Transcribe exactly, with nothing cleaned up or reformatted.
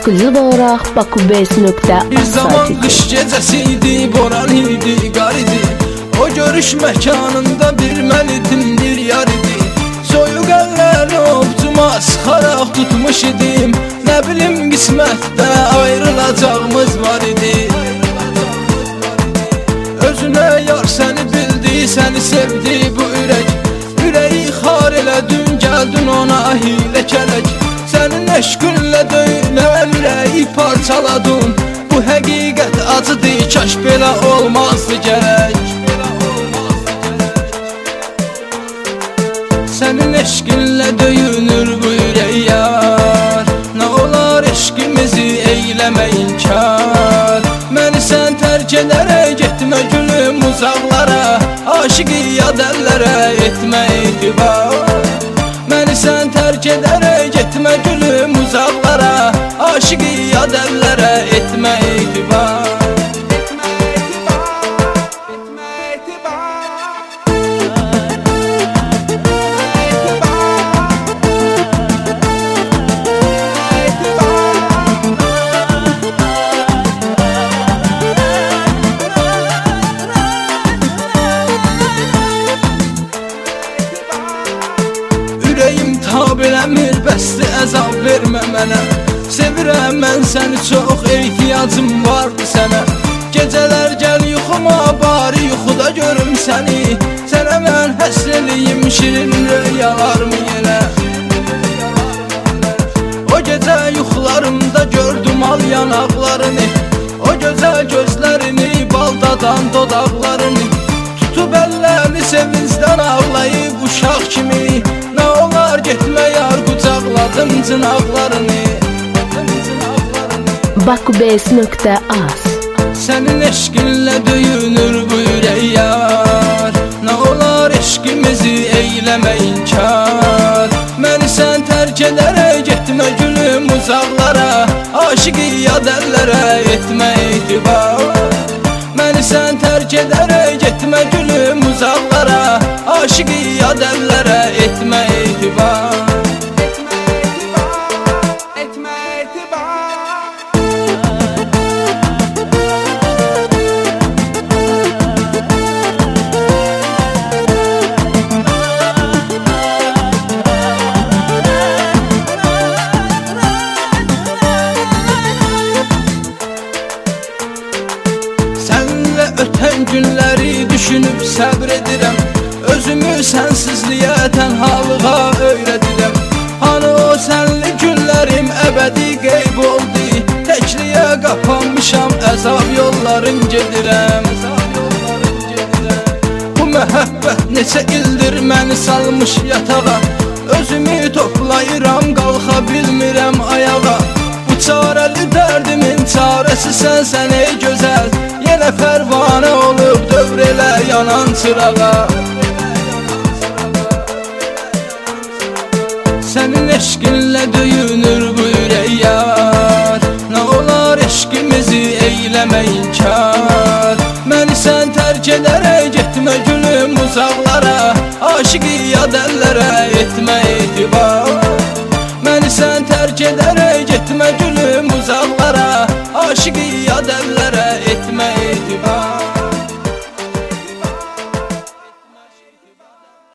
Ekskluziv olaraq bakubase nöqtə az Bir zaman qış gecəsiydi, boran idi, qar idi. O görüş məkanında bir mən idim, bir yar idi. Soyuq əlləri ovcuma sıxaraq tutmuş idim. Nə bilim qismətdə ayrılacağımız var idi. Özünə yar səni bildi, səni sevdi bu ürək. Ürəyi xar elədin, gəldin ona hilə kələk. Sənin eşqinlə döyünən ürəyi parçaladın. Bu həqiqət acıdır, kaş belə olmazdı gərək. Sənin eşqinlə döyünür bu ürək yar. Nə olar eşqimizi eyləmə inkar. Məni sən tərk edərək getmə gülüm uzaqlara. Aşıqı yad əllərə etmə etibar. Məni sən tərk edərək getmə gülüm uzaqlara. Aşıqı yad əllərə etmə etibar. Biləmir bəsli əzab vermə mənə. Sevirəm mən səni çox, ehtiyacım vardı sənə. Gecələr gəl yuxuma, bari yuxuda görüm səni. Sənə mən həsr eləyim, şirin rüyalarımı yenə. O gecə yuxularımda gördüm al yanaqlarını. O gözəl gözlərini, baldadan dodaqlarını. Tutub əllərini sevincdən ağlayıb uşaq kimi. Nə olar getmə yar, qucaqladım cınaqlarını. bakubase nöqtə az. Sənin eşqinlə döyünür bu ürək yar. Nə olar eşqimizi eyləmə inkar. Məni sən tərk edərək getmə gülüm uzaqlara. Aşıqı yad əllərə etmə etibar. Məni sən tərk edərək getmə gülüm uzaqlara. Aşıqı yad əllərə etmə etibar. Ötən günləri düşünüb səbr edirəm. Özümü sənsizliyə, tənhalığa öyrədirəm. Hanı o sənli günlərim əbədi qeyb oldu. Təkliyə qapanmışam, əzab yolların gedirəm. Bu məhəbbət neçə ildir məni salmış yatağa. Özümü toplayıram, qalxa bilmirəm ayağa. Bu çarəli dərdimin çarəsi sənsən ey gözəl. Yenə pərvanə olub dövr elə yanan çırağa. Sənin eşqinlə döyünür bu ürək yar. Nə olar eşqimizi eyləmə inkar. Məni sən tərk edərək getmə gülüm uzaqlara. Aşıqı yad əllərə etmə etibar. Məni sən tərk edərək getmə gülüm uzaqlara. Aşıqı yad əllərə